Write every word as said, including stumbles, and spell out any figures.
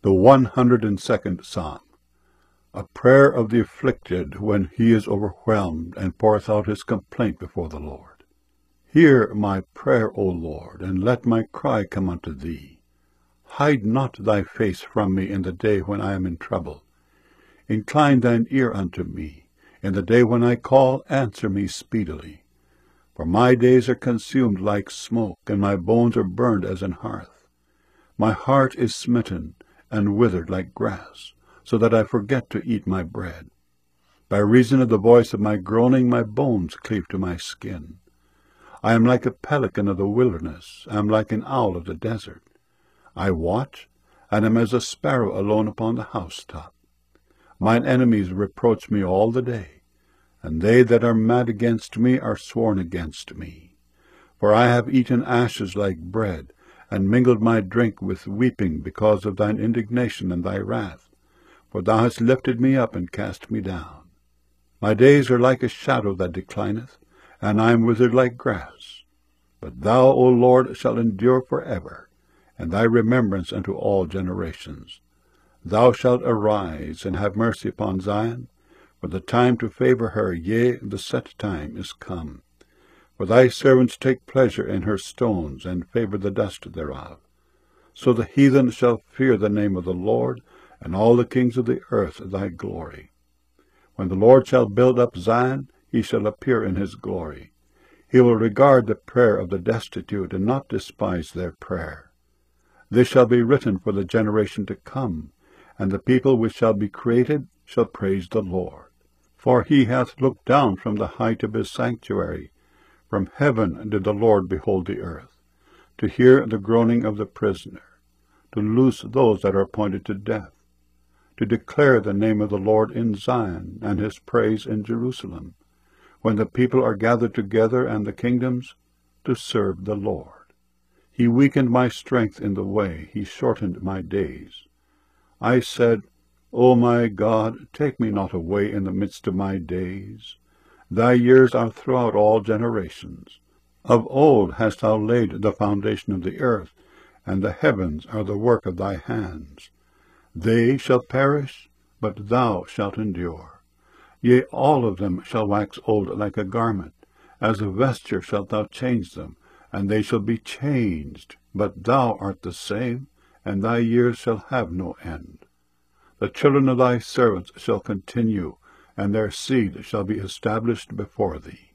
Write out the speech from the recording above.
The one hundred and second Psalm. A prayer of the afflicted when he is overwhelmed and poureth out his complaint before the Lord. Hear my prayer, O Lord, and let my cry come unto thee. Hide not thy face from me in the day when I am in trouble. Incline thine ear unto me. In the day when I call, answer me speedily. For my days are consumed like smoke, and my bones are burned as an hearth. My heart is smitten and withered like grass, so that I forget to eat my bread. By reason of the voice of my groaning, my bones cleave to my skin. I am like a pelican of the wilderness, I am like an owl of the desert. I watch, and am as a sparrow alone upon the housetop. Mine enemies reproach me all the day, and they that are mad against me are sworn against me. For I have eaten ashes like bread, and mingled my drink with weeping because of thine indignation and thy wrath. For thou hast lifted me up and cast me down. My days are like a shadow that declineth, and I am withered like grass. But thou, O Lord, shalt endure for ever, and thy remembrance unto all generations. Thou shalt arise and have mercy upon Zion, for the time to favor her, yea, the set time is come. For thy servants take pleasure in her stones, and favor the dust thereof. So the heathen shall fear the name of the Lord, and all the kings of the earth thy glory. When the Lord shall build up Zion, he shall appear in his glory. He will regard the prayer of the destitute, and not despise their prayer. This shall be written for the generation to come, and the people which shall be created shall praise the Lord. For he hath looked down from the height of his sanctuary. From heaven did the Lord behold the earth, to hear the groaning of the prisoner, to loose those that are appointed to death, to declare the name of the Lord in Zion, and his praise in Jerusalem, when the people are gathered together and the kingdoms, to serve the Lord. He weakened my strength in the way, he shortened my days. I said, O my God, take me not away in the midst of my days. Thy years are throughout all generations. Of old hast thou laid the foundation of the earth, and the heavens are the work of thy hands. They shall perish, but thou shalt endure. Yea, all of them shall wax old like a garment. As a vesture shalt thou change them, and they shall be changed. But thou art the same, and thy years shall have no end. The children of thy servants shall continue, and their seed shall be established before thee.